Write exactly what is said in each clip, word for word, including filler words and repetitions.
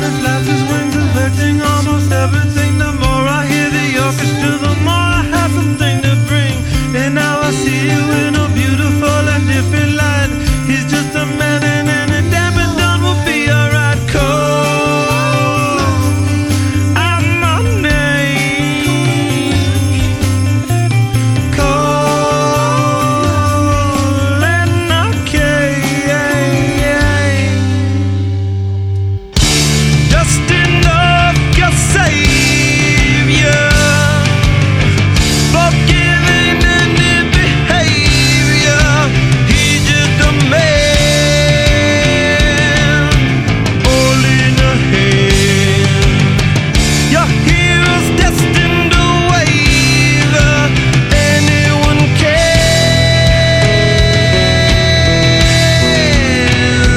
and flaps his wings, affecting almost everything. The more I hear the orchestra, the more I have something to bring. And now I see you in a beautiful and different light. He's just a man and any damn it done will be alright. Cole, I'm my name. Cole and I came. Just enough your savior, forgiving any behavior. He's just a man, holding a hand. Your hero's destined to waver. Anyone can.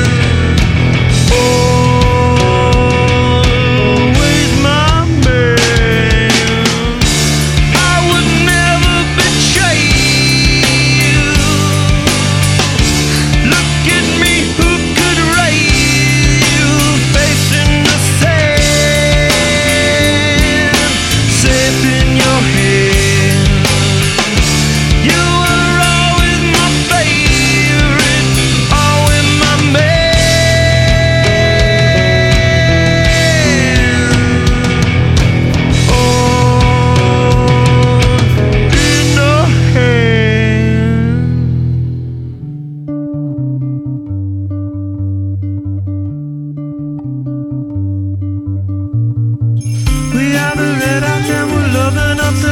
Always my man. I would never betray you. Look at me, who could raise you? Facing the sand, safe in your hand. You were always my favorite, always my man. Oh, in a hand. We are the red out and we're loving up